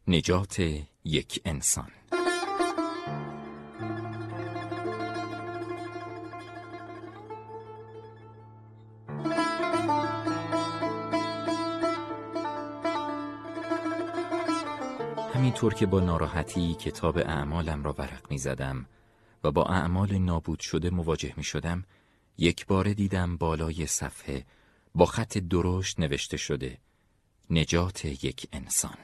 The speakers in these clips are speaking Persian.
نجات یک انسان. همینطور که با ناراحتی کتاب اعمالم را ورق می زدم و با اعمال نابود شده مواجه می شدم، یک باره دیدم بالای صفحه با خط درشت نوشته شده نجات یک انسان.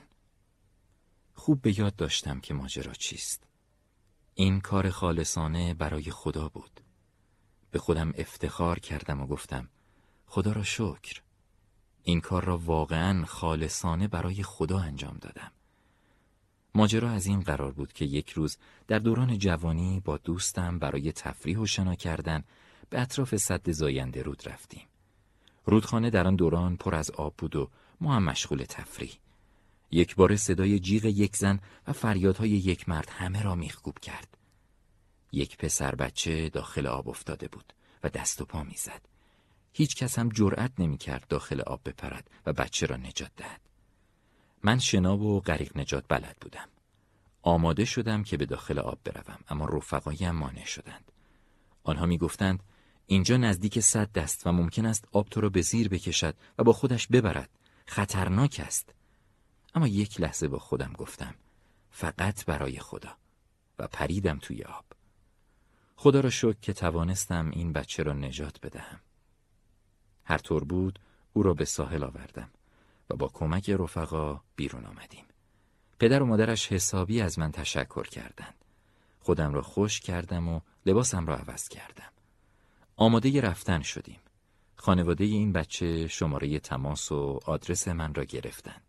خوب به یاد داشتم که ماجرا چیست. این کار خالصانه برای خدا بود. به خودم افتخار کردم و گفتم خدا را شکر، این کار را واقعاً خالصانه برای خدا انجام دادم. ماجرا از این قرار بود که یک روز در دوران جوانی با دوستم برای تفریح و شنا کردن به اطراف سد زاینده رود رفتیم. رودخانه در آن دوران پر از آب بود و ما هم مشغول تفریح. یک بار صدای جیغ یک زن و فریادهای یک مرد همه را میخکوب کرد. یک پسر بچه داخل آب افتاده بود و دست و پا میزد. هیچ کس هم جرأت نمیکرد داخل آب بپرد و بچه را نجات دهد. من شنا و غریق نجات بلد بودم. آماده شدم که به داخل آب بروم، اما رفقایم مانع شدند. آنها میگفتند اینجا نزدیک سد است و ممکن است آب تو را به زیر بکشد و با خودش ببرد. خطرناک است. اما یک لحظه با خودم گفتم فقط برای خدا و پریدم توی آب. خدا را شکر که توانستم این بچه را نجات بدهم. هر طور بود او را به ساحل آوردم و با کمک رفقا بیرون آمدیم. پدر و مادرش حسابی از من تشکر کردند. خودم را خشک کردم و لباسم را عوض کردم. آماده رفتن شدیم. خانواده این بچه شماره تماس و آدرس من را گرفتند.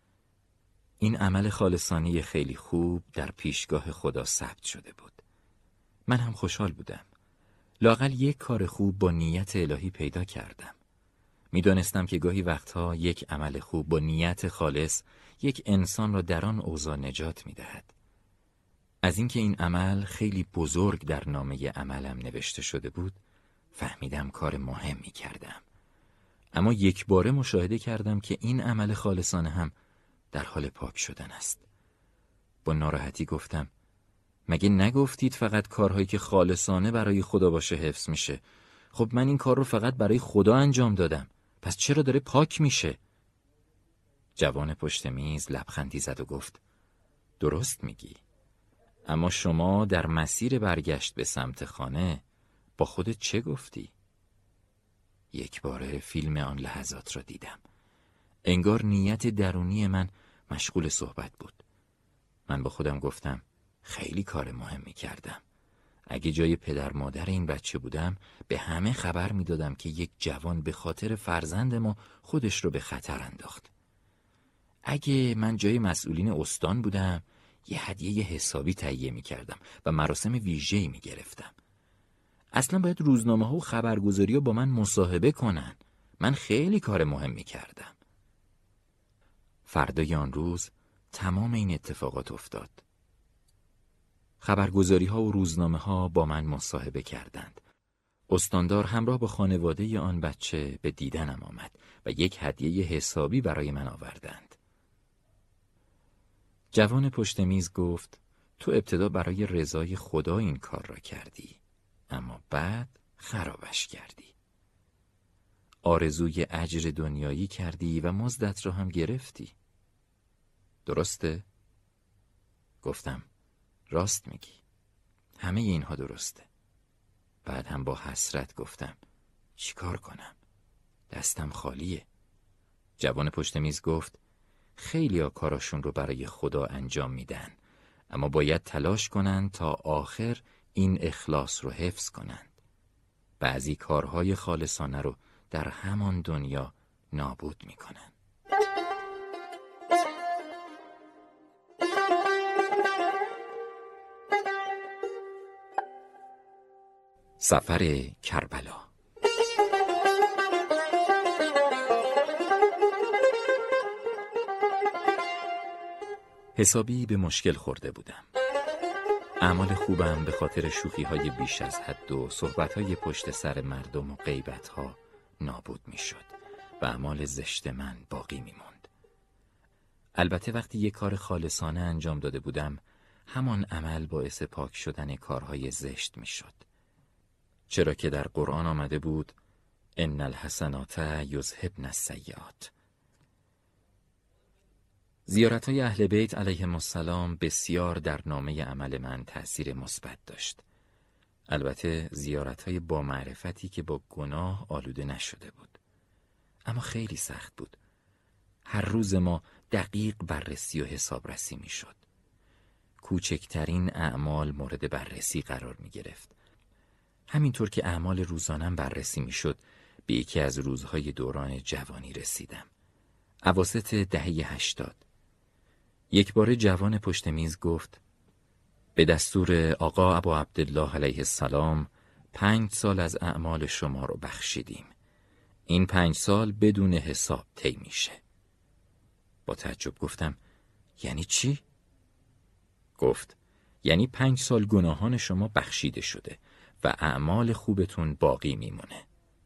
این عمل خالصانه خیلی خوب در پیشگاه خدا ثبت شده بود. من هم خوشحال بودم. لااقل یک کار خوب با نیت الهی پیدا کردم. میدانستم که گاهی وقتها یک عمل خوب با نیت خالص یک انسان را در آن اوضاع نجات می‌دهد. از اینکه این عمل خیلی بزرگ در نامه عملم نوشته شده بود، فهمیدم کار مهمی کردم. اما یک باره مشاهده کردم که این عمل خالصانه هم در حال پاک شدن است. با ناراحتی گفتم مگه نگفتید فقط کارهایی که خالصانه برای خدا باشه حفظ میشه؟ خب من این کار رو فقط برای خدا انجام دادم، پس چرا داره پاک میشه؟ جوان پشت میز لبخندی زد و گفت درست میگی، اما شما در مسیر برگشت به سمت خانه با خودت چه گفتی؟ یک باره فیلم آن لحظات را دیدم. انگار نیت درونی من مشغول صحبت بود. من با خودم گفتم خیلی کار مهمی کردم. اگه جای پدر مادر این بچه بودم به همه خبر میدادم که یک جوان به خاطر فرزند ما خودش رو به خطر انداخت. اگه من جای مسئولین استان بودم یه هدیه حسابی تهیه میکردم و مراسم ویژه‌ای میگرفتم. اصلا باید روزنامه ها و خبرگزاری ها با من مصاحبه کنن. من خیلی کار مهمی کردم. فردای آن روز تمام این اتفاقات افتاد. خبرگزاری ها و روزنامه ها با من مصاحبه کردند. استاندار همراه با خانواده آن بچه به دیدنم آمد و یک هدیه حسابی برای من آوردند. جوان پشت میز گفت تو ابتدا برای رضای خدا این کار را کردی، اما بعد خرابش کردی. آرزوی اجر دنیایی کردی و مزدت را هم گرفتی. درسته؟ گفتم راست میگی. همه اینها درسته. بعد هم با حسرت گفتم چیکار کنم؟ دستم خالیه. جوان پشت میز گفت خیلیا کاراشون رو برای خدا انجام میدن، اما باید تلاش کنن تا آخر این اخلاص رو حفظ کنن. بعضی کارهای خالصانه رو در همان دنیا نابود میکنن. سفر کربلا. حسابی به مشکل خورده بودم. اعمال خوبم به خاطر شوخی‌های بیش از حد و صحبت‌های پشت سر مردم و غیبت‌ها نابود می‌شد و اعمال زشت من باقی می‌ماند. البته وقتی یک کار خالصانه انجام داده بودم، همان عمل باعث پاک شدن کارهای زشت می شد. چرا که در قرآن آمده بود ان الحسنات یذهبن السیئات. زیارت‌های اهل بیت علیهم السلام بسیار در نامه عمل من تأثیر مثبت داشت. البته زیارت‌های با معرفتی که با گناه آلوده نشده بود. اما خیلی سخت بود. هر روز ما دقیق بررسی و حسابرسی می شد. کوچکترین اعمال مورد بررسی قرار می گرفت. همینطور که اعمال روزانم بررسی می شد، به یکی از روزهای دوران جوانی رسیدم. اواسط دهه 80. یک بار جوان پشت میز گفت: به دستور آقا ابو عبدالله علیه السلام 5 سال از اعمال شما رو بخشیدیم. این 5 سال بدون حساب طی میشه. با تعجب گفتم: یعنی چی؟ گفت: یعنی 5 سال گناهان شما بخشیده شده و اعمال خوبتون باقی میمونه.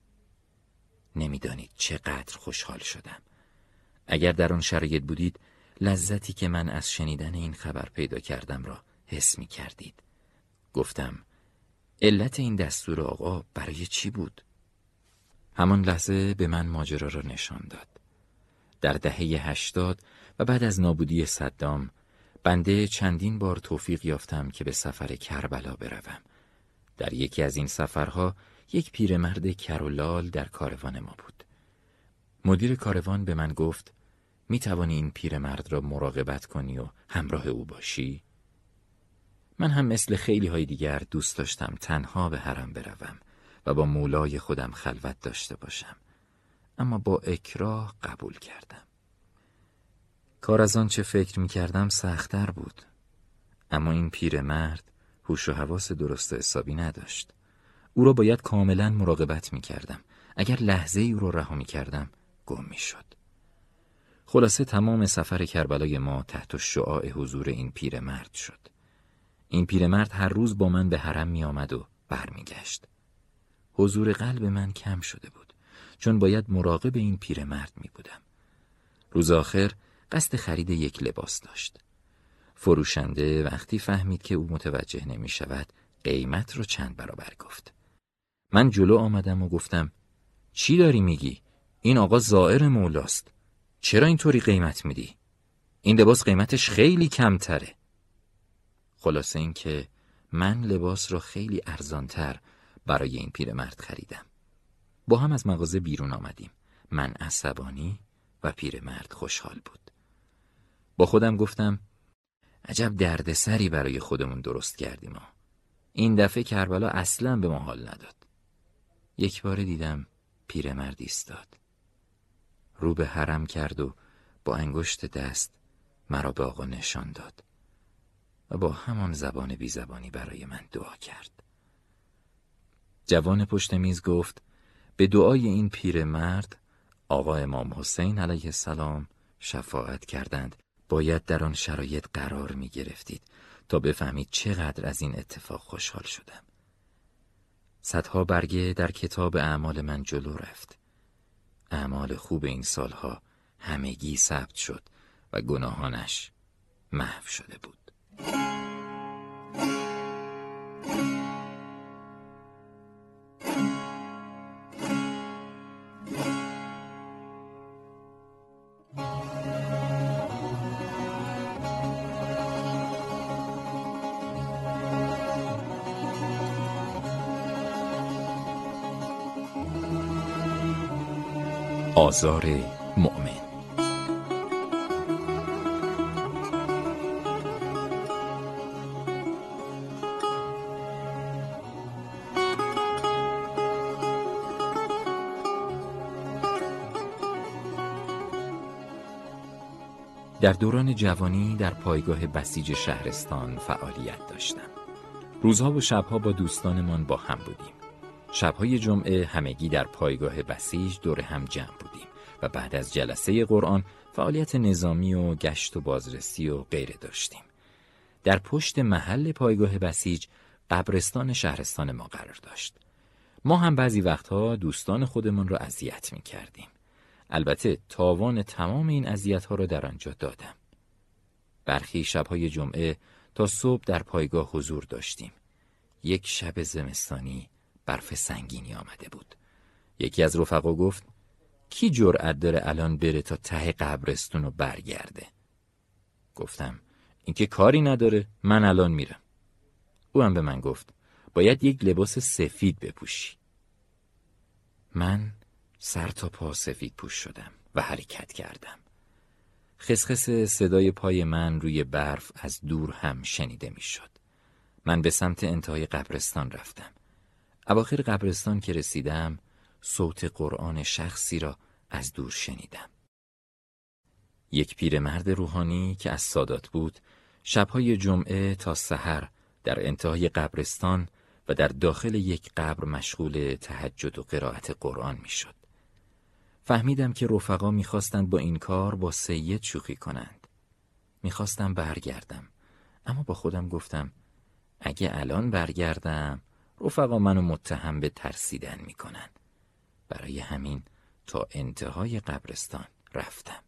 نمیدانید چقدر خوشحال شدم. اگر در آن شرایط بودید، لذتی که من از شنیدن این خبر پیدا کردم را حس می کردید. گفتم: علت این دستور آقا برای چی بود؟ همان لحظه به من ماجرا را نشان داد. در دهه 80 و بعد از نابودی صدام، بنده چندین بار توفیق یافتم که به سفر کربلا بروم. در یکی از این سفرها یک پیرمرد کرولال در کاروان ما بود. مدیر کاروان به من گفت: می توانی این پیرمرد را مراقبت کنی و همراه او باشی؟ من هم مثل خیلی های دیگر دوست داشتم تنها به حرم بروم و با مولای خودم خلوت داشته باشم، اما با اکراه قبول کردم. کار از آن چه فکر می کردم سخت‌تر بود، اما این پیرمرد هوش و حواس درست و حسابی نداشت. او را باید کاملا مراقبت می کردم. اگر لحظه ای او را رها می کردم گم می شد. خلاصه تمام سفر کربلای ما تحت شعاع حضور این پیرمرد شد. این پیرمرد هر روز با من به حرم می آمد و برمی گشت. حضور قلب من کم شده بود، چون باید مراقب این پیرمرد می بودم. روز آخر قصد خرید یک لباس داشت. فروشنده وقتی فهمید که او متوجه نمی شود، قیمت رو چند برابر گفت. من جلو آمدم و گفتم: چی داری میگی؟ این آقا زائر مولاست. چرا اینطوری قیمت میدی؟ این لباس قیمتش خیلی کمتره. خلاصه این که من لباس را خیلی ارزانتر برای این پیرمرد خریدم. با هم از مغازه بیرون آمدیم. من عصبانی و پیرمرد خوشحال بود. با خودم گفتم: عجب دردسری برای خودمون درست کردیم ما. این دفعه کربلا اصلاً به ما حال نداد. یک بار دیدم پیرمرد ایستاد. رو به حرم کرد و با انگشت دست مرا به آقا نشان داد و با همان زبان بی زبانی برای من دعا کرد. جوان پشت میز گفت: به دعای این پیرمرد آقا امام حسین علیه السلام شفاعت کردند. باید در آن شرایط قرار می گرفتید تا بفهمید چقدر از این اتفاق خوشحال شدم. صدها برگه در کتاب اعمال من جلو رفت. اعمال خوب این سالها همگی ثبت شد و گناهانش محو شده بود. آزار مؤمن. در دوران جوانی در پایگاه بسیج شهرستان فعالیت داشتم. روزها و شبها با دوستانمان با هم بودیم. شبهای جمعه همگی در پایگاه بسیج دور هم جمع بودیم و بعد از جلسه قرآن فعالیت نظامی و گشت و بازرسی و غیره داشتیم. در پشت محل پایگاه بسیج قبرستان شهرستان ما قرار داشت. ما هم بعضی وقتها دوستان خودمون را اذیت می‌کردیم. البته تاوان تمام این اذیت‌ها را در آنجا دادم. برخی شب‌های جمعه تا صبح در پایگاه حضور داشتیم. یک شب زمستانی برف سنگینی آمده بود. یکی از رفقا گفت کی جرأت داره الان بره تا ته قبرستون و برگرده؟ گفتم این که کاری نداره، من الان میرم. او هم به من گفت باید یک لباس سفید بپوشی. من سر تا پا سفید پوش شدم و حرکت کردم. خسخس صدای پای من روی برف از دور هم شنیده میشد. من به سمت انتهای قبرستان رفتم. اواخر قبرستان که رسیدم صوت قرآن شخصی را از دور شنیدم. یک پیرمرد روحانی که از سادات بود شب‌های جمعه تا سحر در انتهای قبرستان و در داخل یک قبر مشغول تهجد و قرائت قرآن میشد. فهمیدم که رفقا میخواستند با این کار با سید شوخی کنند. میخواستم برگردم، اما با خودم گفتم اگه الان برگردم رفقا منو متهم به ترسیدن میکنن. برای همین تا انتهای قبرستان رفتم.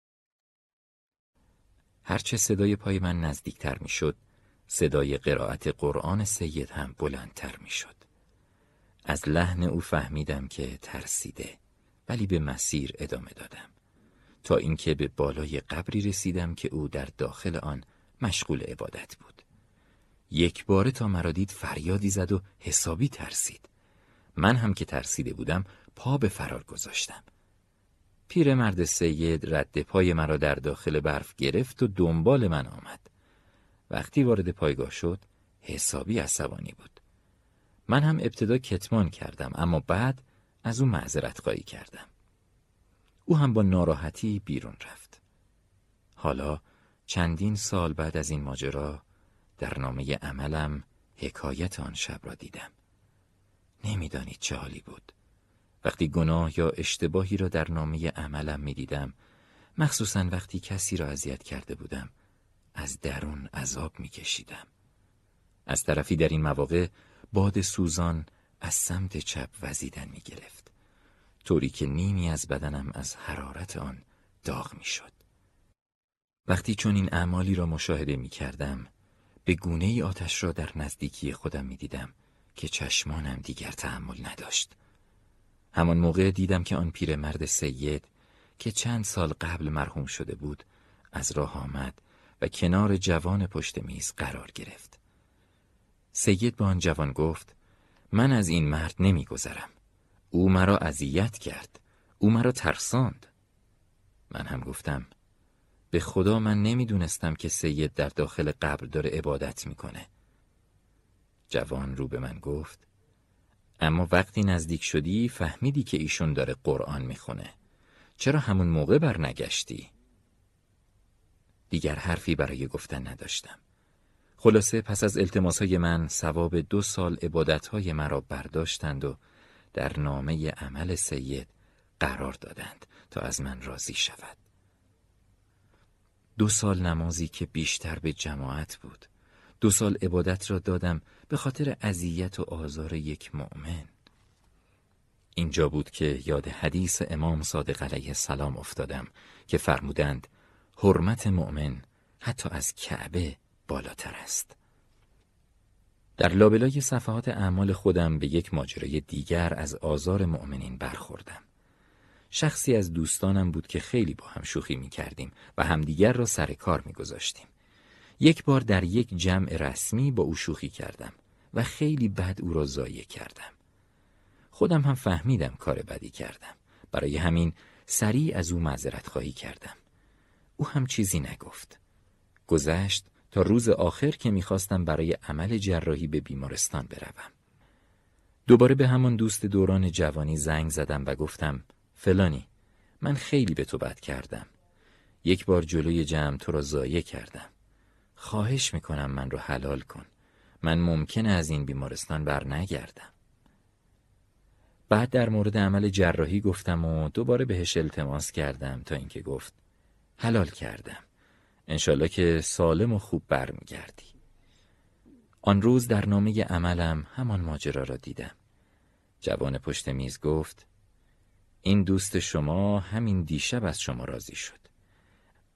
هرچه صدای پای من نزدیکتر میشد، صدای قرائت قرآن سید هم بلندتر میشد. از لحن او فهمیدم که ترسیده، ولی به مسیر ادامه دادم تا اینکه به بالای قبری رسیدم که او در داخل آن مشغول عبادت بود. یک باره تا مرا دید فریادی زد و حسابی ترسید. من هم که ترسیده بودم پا به فرار گذاشتم. پیرمرد سید رد پای مرا در داخل برف گرفت و دنبال من آمد. وقتی وارد پایگاه شد حسابی عصبانی بود. من هم ابتدا کتمان کردم، اما بعد از او معذرت خواهی کردم. او هم با ناراحتی بیرون رفت. حالا چندین سال بعد از این ماجرا در نامه عملم حکایت آن شب را دیدم. نمیدانید چه حالی بود. وقتی گناه یا اشتباهی را در نامه عملم میدیدم، مخصوصاً وقتی کسی را اذیت کرده بودم، از درون عذاب میکشیدم. از طرفی در این مواقع باد سوزان از سمت چپ وزیدن میگرفت، طوری که نیمی از بدنم از حرارت آن داغ میشد. وقتی چون این اعمالی را مشاهده میکردم، به گونه ای آتش را در نزدیکی خودم میدیدم که چشمانم دیگر تحمل نداشت. همان موقع دیدم که آن پیرمرد سید که چند سال قبل مرحوم شده بود از راه آمد و کنار جوان پشت میز قرار گرفت. سید با آن جوان گفت من از این مرد نمیگذرم. او مرا اذیت کرد. او مرا ترساند. من هم گفتم به خدا من نمیدونستم که سید در داخل قبر داره عبادت میکنه. جوان رو به من گفت اما وقتی نزدیک شدی فهمیدی که ایشون داره قرآن میخونه. چرا همون موقع برنگشتی؟ دیگر حرفی برای گفتن نداشتم. خلاصه پس از التماسهای من ثواب 2 سال عبادتهای مرا برداشتند و در نامه عمل سید قرار دادند تا از من راضی شود. 2 سال نمازی که بیشتر به جماعت بود. 2 سال عبادت را دادم به خاطر اذیت و آزار یک مؤمن. اینجا بود که یاد حدیث امام صادق علیه السلام افتادم که فرمودند حرمت مؤمن حتی از کعبه بالاتر است. در لابلای صفحات اعمال خودم به یک ماجرای دیگر از آزار مؤمنین برخوردم. شخصی از دوستانم بود که خیلی با هم شوخی می کردیم و همدیگر را سر کار می گذاشتیم. یک بار در یک جمع رسمی با او شوخی کردم و خیلی بد او را ضایع کردم. خودم هم فهمیدم کار بدی کردم. برای همین سریع از او معذرت خواهی کردم. او هم چیزی نگفت. گذشت تا روز آخر که میخواستم برای عمل جراحی به بیمارستان بروم. دوباره به همان دوست دوران جوانی زنگ زدم و گفتم فلانی، من خیلی به تو بد کردم. یک بار جلوی جمع تو را ضایع کردم. خواهش میکنم من رو حلال کن. من ممکنه از این بیمارستان بر نگردم. بعد در مورد عمل جراحی گفتم و دوباره بهش التماس کردم تا اینکه گفت حلال کردم. انشالله که سالم و خوب برمیگردی. آن روز در نامه عملم همان ماجرا را دیدم. جوان پشت میز گفت این دوست شما همین دیشب از شما راضی شد.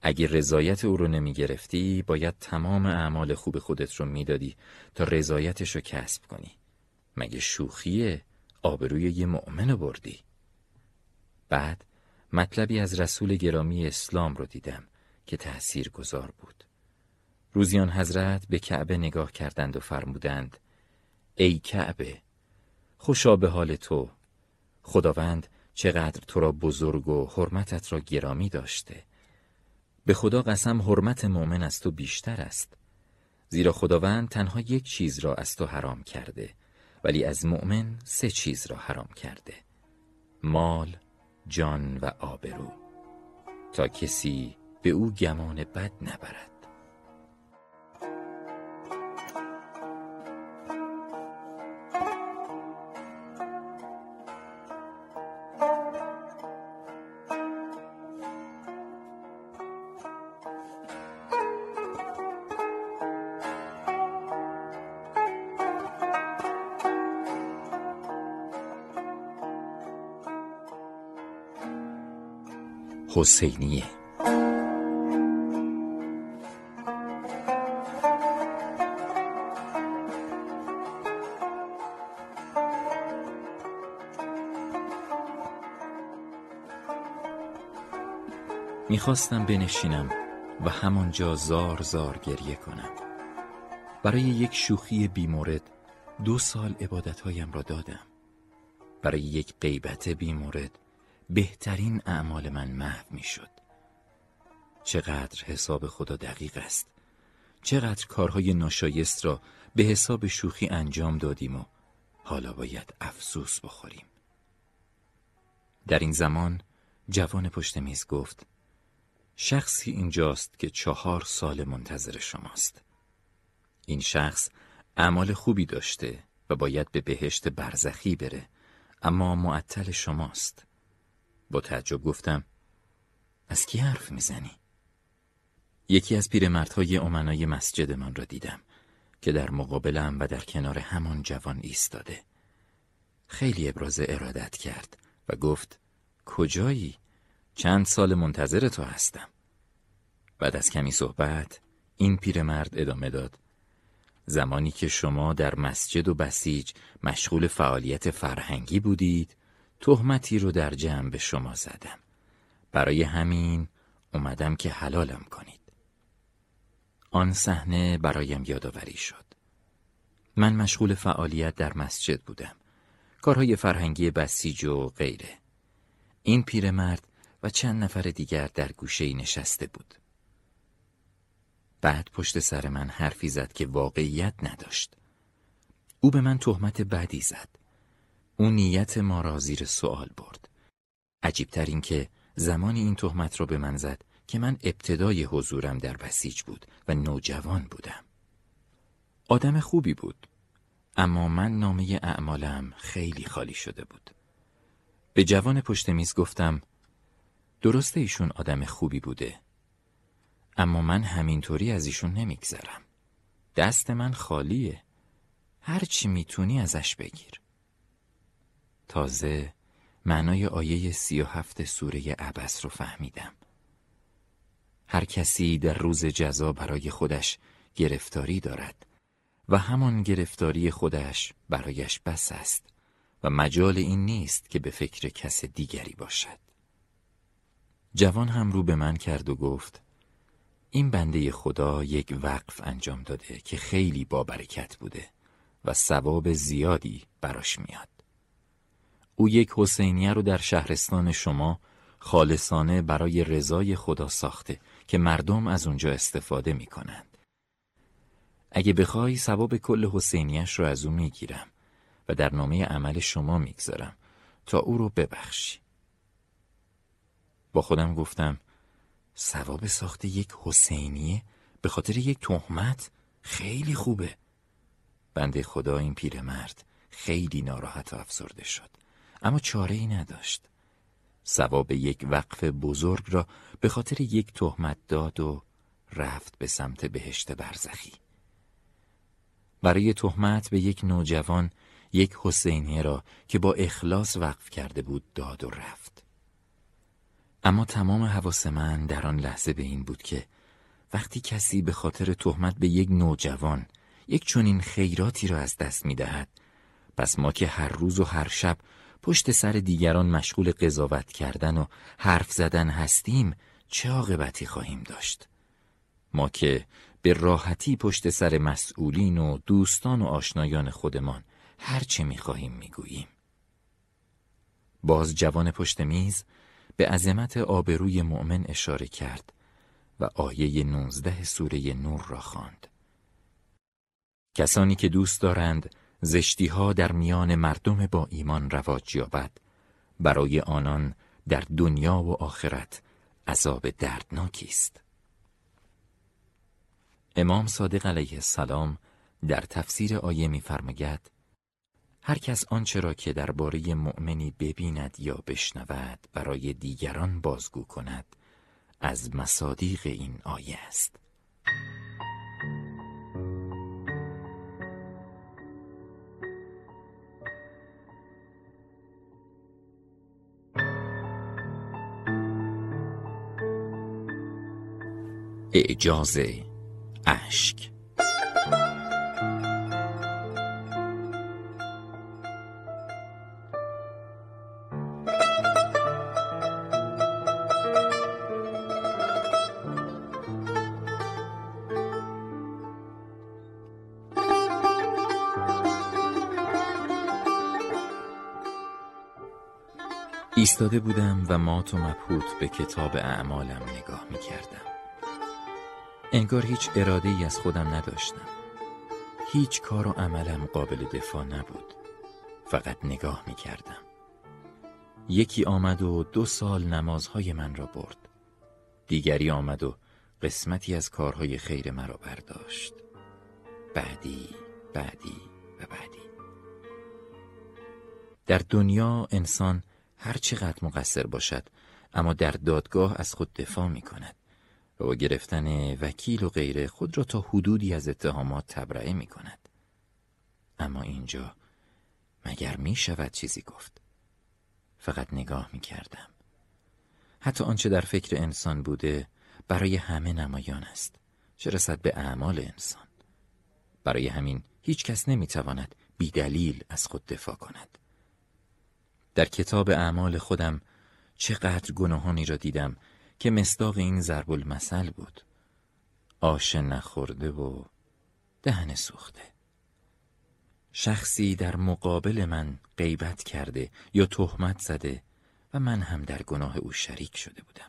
اگه رضایت او رو نمی گرفتی، باید تمام اعمال خوب خودت رو میدادی تا رضایتش رو کسب کنی. مگه شوخیه؟ آبروی یه مؤمن بردی. بعد مطلبی از رسول گرامی اسلام رو دیدم که تأثیر گذار بود. روزی آن حضرت به کعبه نگاه کردند و فرمودند: ای کعبه، خوشا به حال تو. خداوند چقدر تو را بزرگ و حرمتت را گرامی داشته. به خدا قسم حرمت مؤمن از تو بیشتر است، زیرا خداوند تنها یک چیز را از تو حرام کرده، ولی از مؤمن 3 چیز را حرام کرده: مال، جان و آبرو، تا کسی به او گمان بد نبرد. حسینیه. میخواستم بنشینم و همانجا زار زار گریه کنم. برای یک شوخی بیمورد 2 سال عبادتهایم را دادم. برای یک غیبت بیمورد بهترین اعمال من محو میشد. چقدر حساب خدا دقیق است. چقدر کارهای ناشایست را به حساب شوخی انجام دادیم و حالا باید افسوس بخوریم. در این زمان جوان پشت میز گفت: شخصی اینجاست که 4 سال منتظر شماست. این شخص اعمال خوبی داشته و باید به بهشت برزخی بره، اما معطل شماست. با تعجب گفتم: از کی حرف میزنی؟ یکی از پیرمردهای امنای مسجدمان را دیدم که در مقابلم و در کنار همان جوان ایستاده. خیلی ابراز ارادت کرد و گفت: کجایی؟ چند سال منتظر تو هستم. بعد از کمی صحبت این پیرمرد ادامه داد: زمانی که شما در مسجد و بسیج مشغول فعالیت فرهنگی بودید، تهمتی رو در جمع به شما زدم. برای همین اومدم که حلالم کنید. آن صحنه برایم یادآوری شد. من مشغول فعالیت در مسجد بودم، کارهای فرهنگی بسیج و غیره. این پیرمرد و چند نفر دیگر در گوشه‌ای نشسته بود. بعد پشت سر من حرفی زد که واقعیت نداشت. او به من تهمت بدی زد. او نیت ما را زیر سوال برد. عجیبتر این که زمانی این تهمت را به من زد که من ابتدای حضورم در بسیج بود و نوجوان بودم. آدم خوبی بود، اما من نامه اعمالم خیلی خالی شده بود. به جوان پشت میز گفتم: درسته ایشون آدم خوبی بوده، اما من همینطوری از ایشون نمیگذرم. دست من خالیه. هر چی میتونی ازش بگیر. تازه معنای آیه 37 سوره عبس رو فهمیدم. هر کسی در روز جزا برای خودش گرفتاری دارد و همان گرفتاری خودش برایش بس است و مجال این نیست که به فکر کس دیگری باشد. جوان هم رو به من کرد و گفت: این بنده خدا یک وقف انجام داده که خیلی با برکت بوده و ثواب زیادی براش میاد. او یک حسینیه رو در شهرستان شما خالصانه برای رضای خدا ساخته که مردم از اونجا استفاده میکنند. اگه بخوای ثواب کل حسینیه‌اش رو از او میگیرم و در نامه عمل شما میگذارم تا او رو ببخشی. با خودم گفتم: ثواب ساخت یک حسینیه به خاطر یک تهمت خیلی خوبه. بنده خدا این پیرمرد خیلی ناراحت و افسرده شد، اما چاره‌ای نداشت. ثواب یک وقف بزرگ را به خاطر یک تهمت داد و رفت به سمت بهشت برزخی. برای تهمت به یک نوجوان یک حسینیه را که با اخلاص وقف کرده بود داد و رفت. اما تمام حواس من در آن لحظه به این بود که وقتی کسی به خاطر تهمت به یک نوجوان یک چنین خیراتی را از دست می‌دهد، پس ما که هر روز و هر شب پشت سر دیگران مشغول قضاوت کردن و حرف زدن هستیم، چه عاقبتی خواهیم داشت؟ ما که به راحتی پشت سر مسئولین و دوستان و آشنایان خودمان هر چه می‌خواهیم می‌گوییم. باز جوان پشت میز به عظمت آبروی مؤمن اشاره کرد و آیه 19 سوره نور را خواند. کسانی که دوست دارند زشتی‌ها در میان مردم با ایمان رواج یابد، برای آنان در دنیا و آخرت عذاب دردناکی است. امام صادق علیه السلام در تفسیر آیه می‌فرماید: هر کس آنچه را که درباره مؤمنی ببیند یا بشنود برای دیگران بازگو کند، از مصادیق این آیه است. اعجاز اشک. ایستاده بودم و مات و مبهوت به کتاب اعمالم نگاه می کردم. انگار هیچ اراده‌ای از خودم نداشتم. هیچ کار و عملم قابل دفاع نبود. فقط نگاه می کردم. یکی آمد و 2 سال نمازهای من را برد. دیگری آمد و قسمتی از کارهای خیر مرا برداشت. بعدی و بعدی. در دنیا انسان هر چقدر مقصر باشد، اما در دادگاه از خود دفاع می کند و با گرفتن وکیل و غیره خود را تا حدودی از اتهامات تبرئه می کند. اما اینجا مگر می شود چیزی گفت؟ فقط نگاه می کردم. حتی آنچه در فکر انسان بوده برای همه نمایان است، چه رسد به اعمال انسان. برای همین هیچ کس نمی تواند بی دلیل از خود دفاع کند. در کتاب اعمال خودم چقدر گناهانی را دیدم که مصداق این ضرب المثل بود: آش نخورده و دهن سوخته. شخصی در مقابل من غیبت کرده یا تهمت زده و من هم در گناه او شریک شده بودم.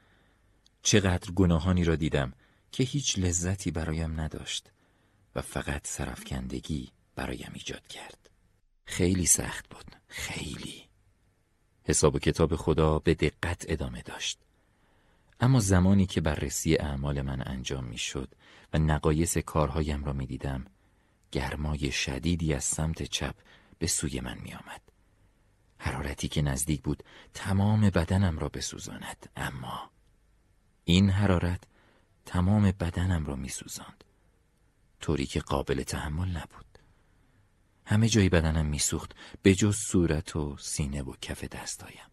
چقدر گناهانی را دیدم که هیچ لذتی برایم نداشت و فقط سرافکندگی برایم ایجاد کرد. خیلی سخت بود، خیلی. حساب و کتاب خدا به دقت ادامه داشت. اما زمانی که بررسی اعمال من انجام می شد و نقایص کارهایم را می دیدم، گرمای شدیدی از سمت چپ به سوی من می آمد. حرارتی که نزدیک بود تمام بدنم را بسوزاند، اما این حرارت تمام بدنم را می سوزاند، طوری که قابل تحمل نبود. همه جای بدنم می سوخت به جز صورت و سینه و کف دستایم.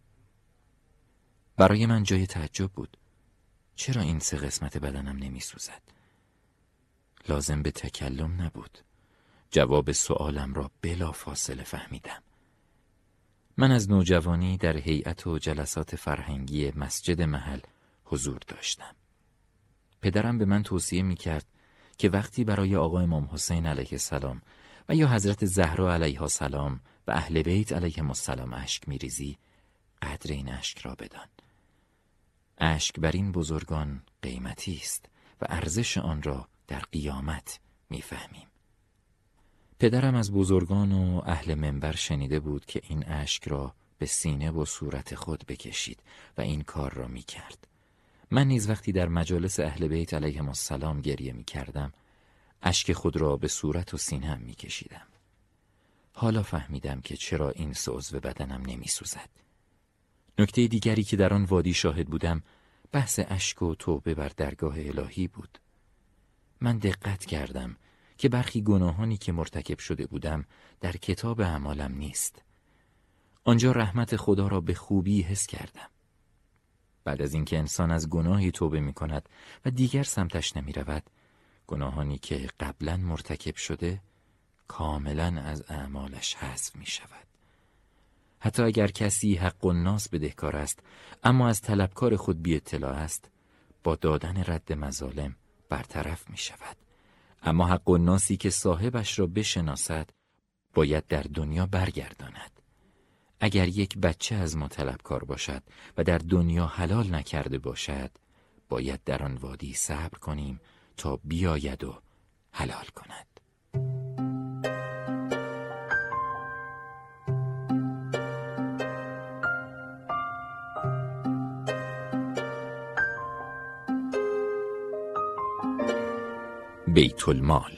برای من جای تعجب بود. چرا این 3 قسمت بدنم نمی سوزد؟ لازم به تکلم نبود. جواب سؤالم را بلا فاصله فهمیدم. من از نوجوانی در هیئت و جلسات فرهنگی مسجد محل حضور داشتم. پدرم به من توصیه می کرد که وقتی برای آقا امام حسین علیه السلام و یا حضرت زهرا علیها السلام و اهل بیت علیهم السلام اشک می ریزی، قدر این اشک را بدان. اشک بر این بزرگان قیمتی است و ارزش آن را در قیامت می فهمیم. پدرم از بزرگان و اهل منبر شنیده بود که این اشک را به سینه و صورت خود بکشید و این کار را می کرد. من نیز وقتی در مجالس اهل بیت علیهم السلام گریه می کردم، اشک خود را به صورت و سینه‌ام می کشیدم. حالا فهمیدم که چرا این 3 عضو بدنم نمی سوزد. نکته دیگری که در آن وادی شاهد بودم، بحث اشک و توبه بر درگاه الهی بود. من دقت کردم که برخی گناهانی که مرتکب شده بودم در کتاب اعمالم نیست. آنجا رحمت خدا را به خوبی حس کردم. بعد از اینکه انسان از گناهی توبه می کند و دیگر سمتش نمی رود، گناهانی که قبلا مرتکب شده کاملا از اعمالش حذف می شود. حتی اگر کسی حق الناس بدهکار است اما از طلبکار خود بی اطلاع است، با دادن رد مظالم برطرف می شود. اما حق الناسی که صاحبش را بشناسد باید در دنیا برگرداند. اگر یک بچه از ما طلبکار باشد و در دنیا حلال نکرده باشد، باید در آن وادی صبر کنیم تا بیاید و حلال کند. بیت المال.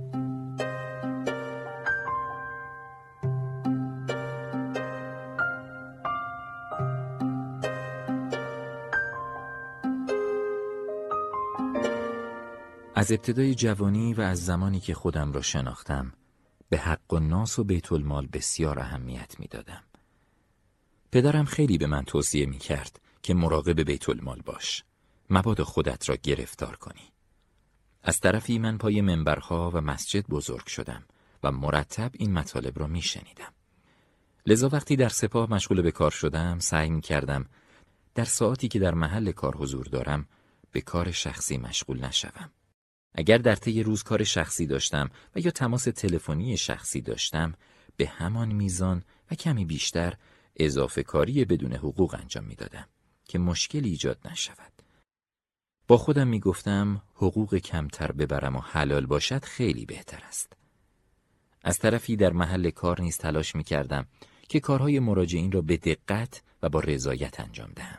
از ابتدای جوانی و از زمانی که خودم را شناختم به حق الناس و بیت المال بسیار اهمیت می دادم. پدرم خیلی به من توصیه می کرد که مراقب بیت المال باش، مبادا خودت را گرفتار کنی. از طرفی من پای منبرها و مسجد بزرگ شدم و مرتب این مطالب را می شنیدم. لذا وقتی در سپاه مشغول به کار شدم سعی می کردم در ساعتی که در محل کار حضور دارم به کار شخصی مشغول نشوم. اگر در طی روز کار شخصی داشتم و یا تماس تلفنی شخصی داشتم، به همان میزان و کمی بیشتر اضافه کاری بدون حقوق انجام می دادم که مشکلی ایجاد نشود. با خودم می گفتم حقوق کمتر ببرم و حلال باشد خیلی بهتر است. از طرفی در محل کار نیز تلاش می کردم که کارهای مراجعین را به دقت و با رضایت انجام دهم.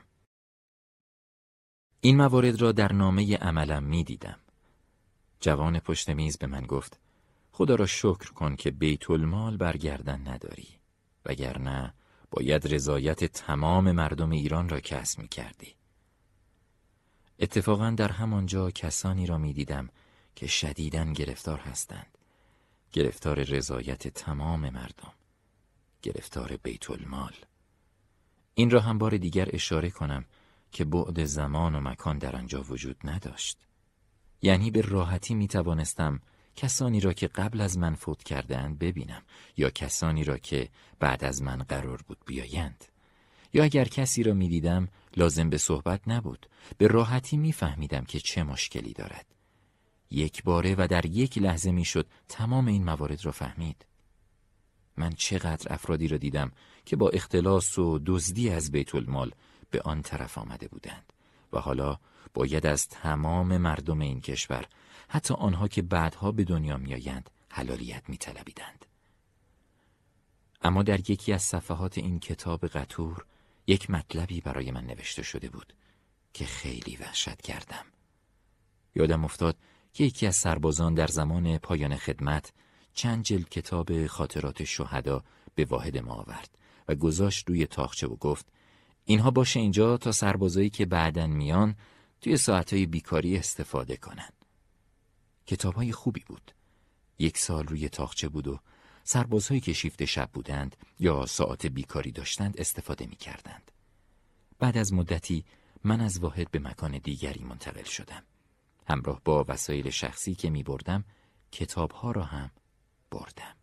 این موارد را در نامه عملم می دیدم. جوان پشت میز به من گفت خدا را شکر کن که بیت المال برگردن نداری، وگرنه باید رضایت تمام مردم ایران را کسب می کردی. اتفاقاً در همانجا کسانی را می دیدم که شدیداً گرفتار هستند، گرفتار رضایت تمام مردم، گرفتار بیت المال. این را هم بار دیگر اشاره کنم که بعد زمان و مکان در آنجا وجود نداشت. یعنی به راحتی می توانستم کسانی را که قبل از من فوت کردند ببینم یا کسانی را که بعد از من قرار بود بیایند. یا اگر کسی را می دیدم لازم به صحبت نبود، به راحتی می فهمیدم که چه مشکلی دارد. یک باره و در یک لحظه می شد تمام این موارد را فهمید. من چقدر افرادی را دیدم که با اختلاس و دزدی از بیت المال به آن طرف آمده بودند و حالا باید از تمام مردم این کشور، حتی آنها که بعدها به دنیا می آیند، حلالیت می طلبیدند. اما در یکی از صفحات این کتاب قطور یک مطلبی برای من نوشته شده بود که خیلی وحشت کردم. یادم افتاد که یکی از سربازان در زمان پایان خدمت چند جلد کتاب خاطرات شهدا به واحد ما آورد و گذاشت روی تاقچه و گفت اینها باشه اینجا تا سربازایی که بعداً میان توی ساعتهای بیکاری استفاده کنن. کتابهای خوبی بود. 1 سال روی تاقچه بود و سربازهایی که شیفت شب بودند یا ساعت بیکاری داشتند استفاده می کردند. بعد از مدتی من از واحد به مکان دیگری منتقل شدم. همراه با وسایل شخصی که می بردم کتابها را هم بردم.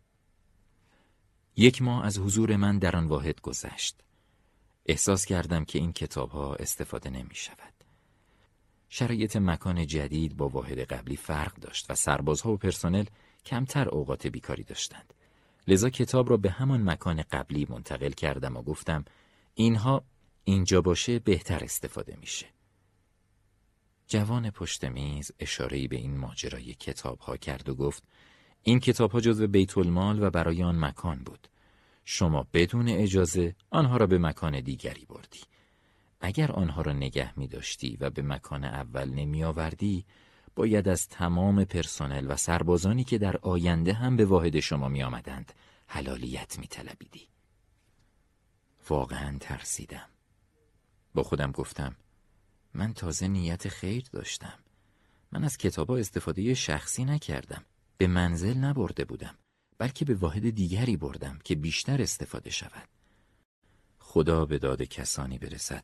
1 ماه از حضور من در آن واحد گذشت. احساس کردم که این کتابها استفاده نمی شود. شرایط مکان جدید با واحد قبلی فرق داشت و سربازها و پرسنل کمتر اوقات بیکاری داشتند. لذا کتاب را به همان مکان قبلی منتقل کردم و گفتم اینها اینجا باشه بهتر استفاده میشه. جوان پشت میز اشاره‌ای به این ماجرای کتاب‌ها کرد و گفت این کتاب‌ها جزو بیت المال و برای آن مکان بود. شما بدون اجازه آنها را به مکان دیگری بردی. اگر آنها را نگه می داشتی و به مکان اول نمی آوردی، باید از تمام پرسنل و سربازانی که در آینده هم به واحد شما می آمدند حلالیت می طلبیدی. واقعا ترسیدم. با خودم گفتم من تازه نیت خیر داشتم. من از کتابا استفاده شخصی نکردم. به منزل نبرده بودم، بلکه به واحد دیگری بردم که بیشتر استفاده شود. خدا به داد کسانی برسد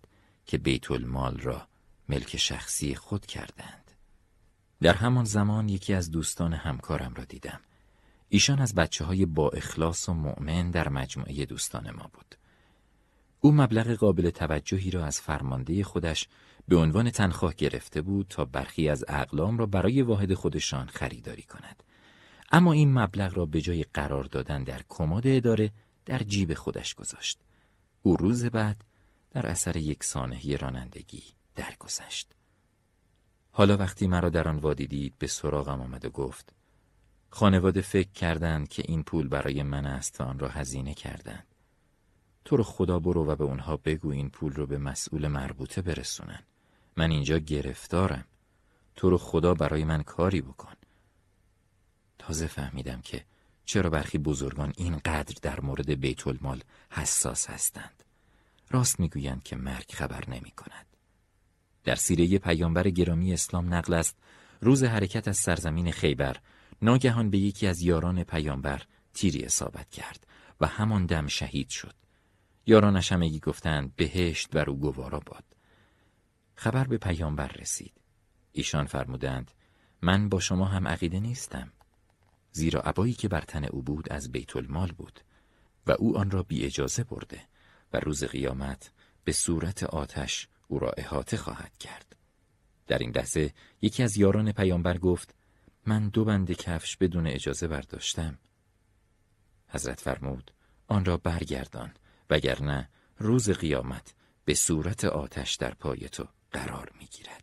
که بیت المال را ملک شخصی خود کردند. در همان زمان یکی از دوستان همکارم را دیدم. ایشان از بچه‌های با اخلاص و مؤمن در مجموعه دوستان ما بود. او مبلغ قابل توجهی را از فرمانده خودش به عنوان تنخواه گرفته بود تا برخی از اقلام را برای واحد خودشان خریداری کند. اما این مبلغ را به جای قرار دادن در کمد اداره در جیب خودش گذاشت. او روز بعد در اثر یک سانحه رانندگی درگذشت. حالا وقتی مرا در آن وادی دید به سراغم آمد و گفت: خانواده فکر کردند که این پول برای من است و آن را هزینه کردند. تو رو خدا برو و به اونها بگو این پول رو به مسئول مربوطه برسونن. من اینجا گرفتارم. تو رو خدا برای من کاری بکن. تازه فهمیدم که چرا برخی بزرگان اینقدر در مورد بیت المال حساس هستند. راست میگویند که مرگ خبر نمی کند. در سیره پیامبر گرامی اسلام نقل است روز حرکت از سرزمین خیبر ناگهان به یکی از یاران پیامبر تیری اصابت کرد و همان دم شهید شد. یارانش همگی گفتند بهشت بر او گوارا باد. خبر به پیامبر رسید. ایشان فرمودند من با شما هم عقیده نیستم، زیرا عبایی که بر تن او بود از بیت المال بود و او آن را بی اجازه برده و روز قیامت به صورت آتش او را احاطه خواهد کرد. در این لحظه یکی از یاران پیامبر گفت من 2 بند کفش بدون اجازه برداشتم. حضرت فرمود آن را برگردان وگرنه روز قیامت به صورت آتش در پای تو قرار می‌گیرد.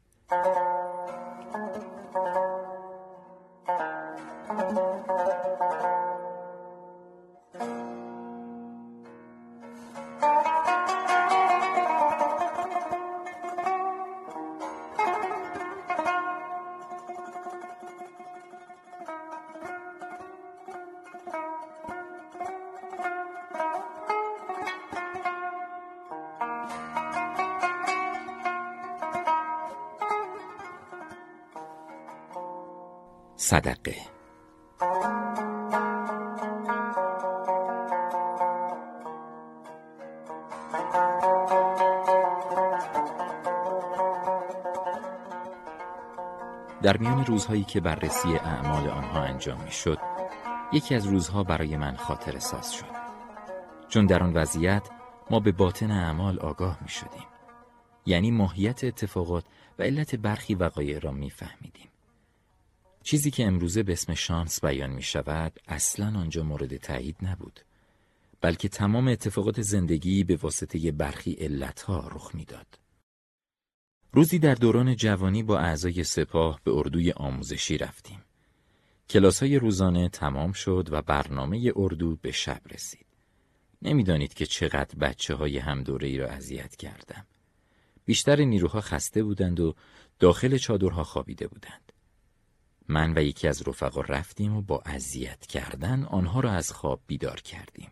صدقه. در میان روزهایی که بررسی اعمال آنها انجام می‌شد، یکی از روزها برای من خاطره ساز شد. چون در آن وضعیت ما به باطن اعمال آگاه می‌شدیم، یعنی ماهیت اتفاقات و علت برخی وقایع را می‌فهمیدیم. چیزی که امروزه به اسم شانس بیان می شود اصلاً آنجا مورد تایید نبود، بلکه تمام اتفاقات زندگی به واسطه برخی علتها رخ می داد. روزی در دوران جوانی با اعضای سپاه به اردوی آموزشی رفتیم. کلاس‌های روزانه تمام شد و برنامه اردو به شب رسید. نمی‌دانید که چقدر بچه‌های همدوره‌ای را اذیت کردم. بیشتر نیروها خسته بودند و داخل چادرها خوابیده بودند. من و یکی از رفقا رفتیم و با اذیت کردن آنها را از خواب بیدار کردیم.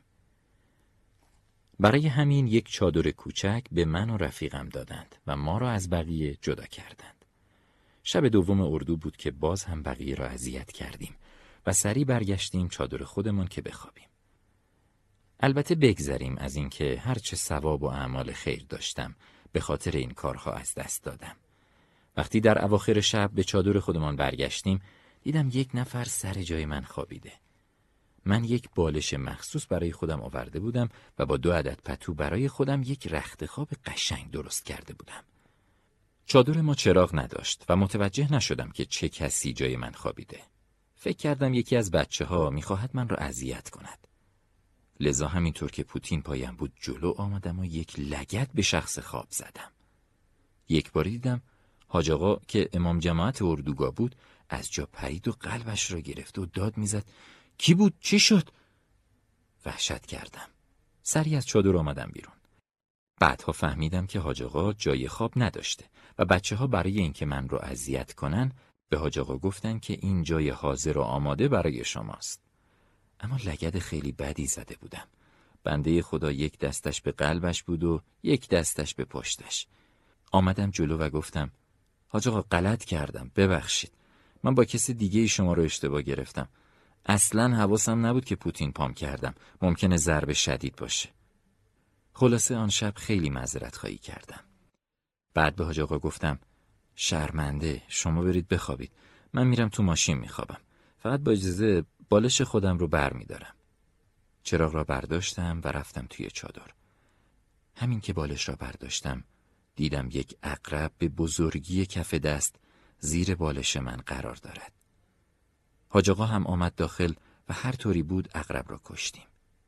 برای همین یک چادر کوچک به من و رفیقم دادند و ما را از بقیه جدا کردند. شب دوم اردو بود که باز هم بقیه را اذیت کردیم و سریع برگشتیم چادر خودمان که بخوابیم. البته بگذریم از اینکه هرچه ثواب و اعمال خیر داشتم به خاطر این کارها از دست دادم. وقتی در اواخر شب به چادر خودمان برگشتیم، دیدم یک نفر سر جای من خوابیده. من یک بالش مخصوص برای خودم آورده بودم و با 2 عدد پتو برای خودم یک رخت خواب قشنگ درست کرده بودم. چادر ما چراغ نداشت و متوجه نشدم که چه کسی جای من خوابیده. فکر کردم یکی از بچه‌ها می‌خواهد من را اذیت کند. لذا همینطور که پوتین پایم بود جلو آمدم و یک لگد به شخص خواب زدم. یک باری دیدم حاج آقا که امام جماعت اردوگاه بود از جا پرید و قلبش را گرفت و داد میزد کی بود؟ چی شد؟ وحشت کردم. سری از چادر آمدم بیرون. بعدها فهمیدم که حاج آقا جای خواب نداشته و بچه‌ها برای اینکه من رو اذیت کنن به حاج آقا گفتن که این جای حاضر و آماده برای شماست. اما لگد خیلی بدی زده بودم. بنده خدا یک دستش به قلبش بود و یک دستش به پشتش. آمدم جلو و گفتم حاج آقا غلط کردم، ببخشید. من با کسی دیگه شما رو اشتباه گرفتم. اصلاً حواسم نبود که پوتین پام کردم. ممکنه ضربه شدید باشه. خلاصه آن شب خیلی معذرت خواهی کردم. بعد به حاج آقا گفتم شرمنده، شما برید بخوابید، من میرم تو ماشین میخوابم، فقط با اجازه بالش خودم رو بر میدارم. چراغ را برداشتم و رفتم توی چادر. همین که بالش را برداشتم دیدم یک عقرب به بزرگی کف دست زیر بالش من قرار دارد. حاج آقا هم آمد داخل و هر طوری بود عقرب را کشتیم.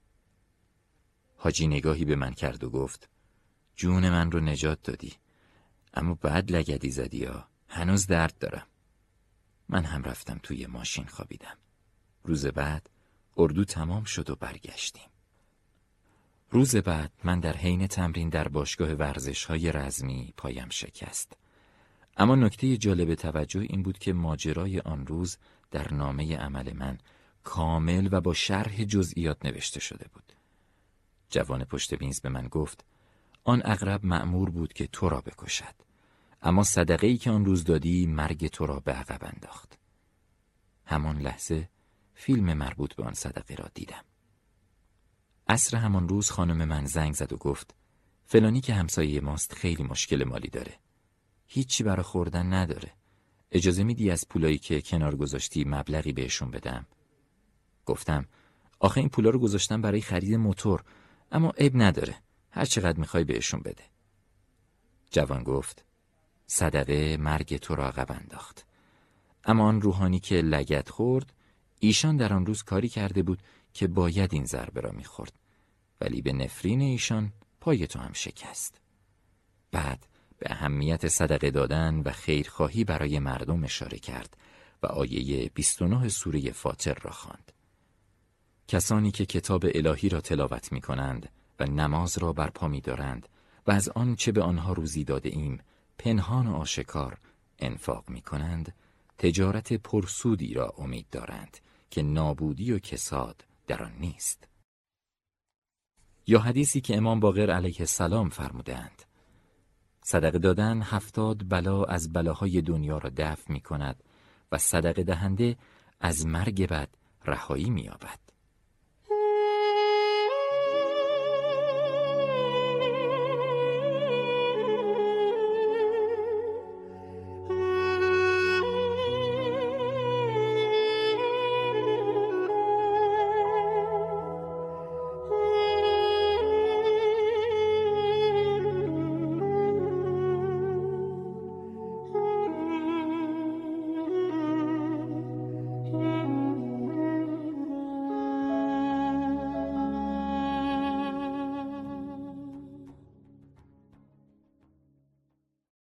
حاجی نگاهی به من کرد و گفت جون من رو نجات دادی، اما بعد لگدی زدی یا هنوز درد دارم. من هم رفتم توی ماشین خوابیدم. روز بعد اردو تمام شد و برگشتیم. روز بعد من در حین تمرین در باشگاه ورزش‌های رزمی پایم شکست. اما نکته جالب توجه این بود که ماجرای آن روز در نامه عمل من کامل و با شرح جزئیات نوشته شده بود. جوان پشت میز به من گفت آن عقرب مأمور بود که تو را بکشد، اما صدقه‌ای که آن روز دادی مرگ تو را به عقب انداخت. همان لحظه فیلم مربوط به آن صدقه را دیدم. عصر همان روز خانم من زنگ زد و گفت فلانی که همسایه ماست خیلی مشکل مالی داره، هیچی برای خوردن نداره، اجازه میدی از پولایی که کنار گذاشتی مبلغی بهشون بدم؟ گفتم آخه این پولا رو گذاشتم برای خرید موتور، اما عیب نداره، هر چقدر میخوای بهشون بده. جوان گفت صدقه مرگ تو را عقب انداخت، اما آن روحانی که لگد خورد ایشان در آن روز کاری کرده بود که باید این ضربه را میخورد، ولی به نفرین ایشان پای تو هم شکست. بعد به اهمیت صدقه دادن و خیرخواهی برای مردم اشاره کرد و آیه 29 سوره فاطر را خواند. کسانی که کتاب الهی را تلاوت می کنند و نماز را برپا می دارند و از آن چه به آنها روزی داده ایم پنهان و آشکار انفاق می کنند، تجارت پرسودی را امید دارند که نابودی و کساد در آن نیست. یا حدیثی که امام باقر علیه السلام فرمودند صدقه دادن 70 بلا از بلاهای دنیا را دفع می کند و صدقه دهنده از مرگ بد رهایی می یابد.